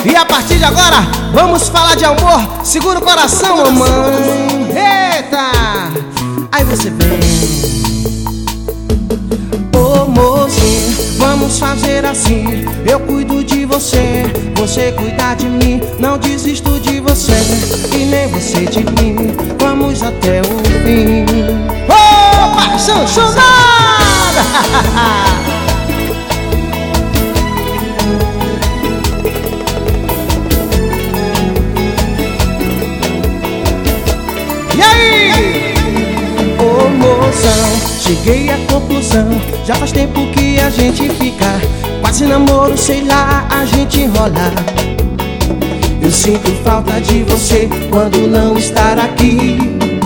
E a partir de agora, vamos falar de amor. Segura o coração, mamãe. Eita! Aí você vem. Ô mocinho, vamos fazer assim. Eu cuido de você, você cuida de mim. Não desisto de você e nem você de mim. Vamos até o fim. Ô, paixão chonada! E aí? Ô moção, cheguei à conclusão. Já faz tempo que a gente fica, quase namoro, sei lá, a gente enrola. Eu sinto falta de você quando não estar aqui.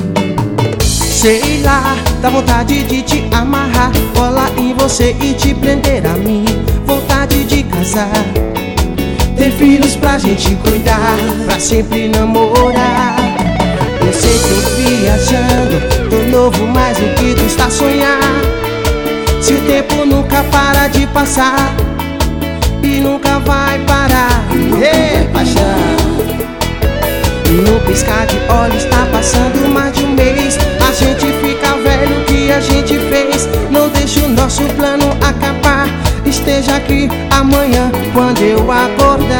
Sei lá, dá vontade de te amarrar, colar em você e te prender a mim. Vontade de casar, ter filhos pra gente cuidar, pra sempre namorar. Eu sei que tô viajando, tô novo, mas o que tu está a sonhar? Se o tempo nunca para de passar e nunca vai parar. Ei, paixão, no piscar de olhos tá passando mais de um mês. A gente fica velho, o que a gente fez? Não deixa o nosso plano acabar. Esteja aqui amanhã quando eu acordar.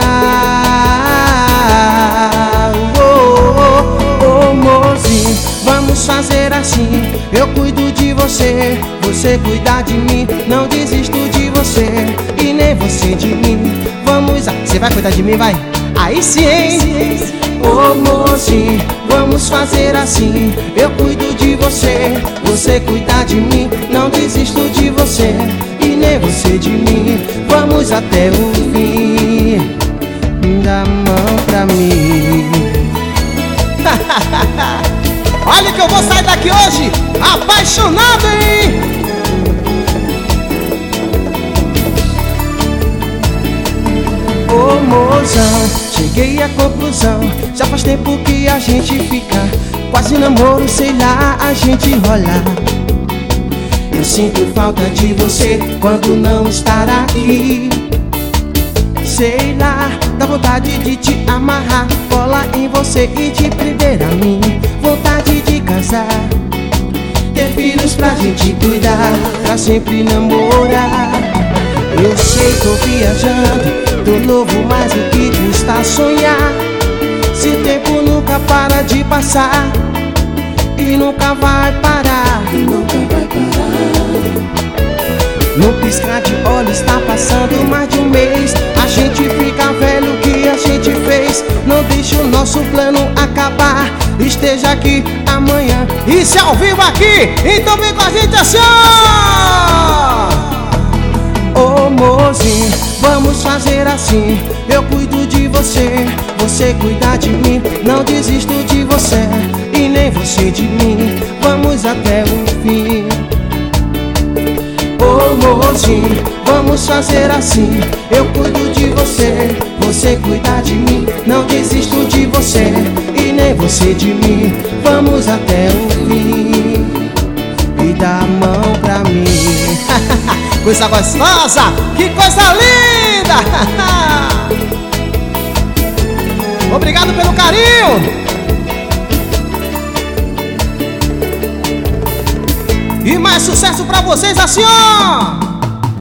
Ô mozinho, vamos fazer assim. Eu cuido de você, você cuida de mim. Não desisto de você e nem você de mim. Vamos, você vai cuidar de mim, vai? Aí sim, hein? Ô mozinho, vamos fazer assim. Eu cuido de você, você cuida de mim. Não desisto de você e nem você de mim. Vamos até o fim. Dá a mão pra mim. Olha que eu vou sair daqui hoje apaixonado, hein? Ô mozão, cheguei à conclusão. Já faz tempo que a gente fica, quase namoro, sei lá, a gente enrola. Eu sinto falta de você quando não estar aqui. Sei lá, dá vontade de te amarrar, colar em você e te prender a mim. Vontade de casar, ter filhos pra gente cuidar, pra sempre namorar. Eu sei, tô viajando, tô novo, mas o que tu está a sonhar? Se o tempo nunca para de passar e nunca vai parar. No piscar de olhos tá passando mais de um mês. A gente fica velho, o que a gente fez? Não deixa o nosso plano acabar. Esteja aqui amanhã. Isso é ao vivo aqui, então vem com a gente assim, ó. Ô mozinho, vamos fazer assim. Eu cuido de você, você cuida de mim. Não desisto de você e nem você de mim. Vamos até o fim. Ô mozinho, vamos fazer assim. Eu cuido de você, você cuida de mim. Não desisto de você e nem você de mim. Vamos até o fim. E dá a mão pra mim. Coisa gostosa, que coisa linda. Obrigado pelo carinho. E mais sucesso pra vocês assim, ó.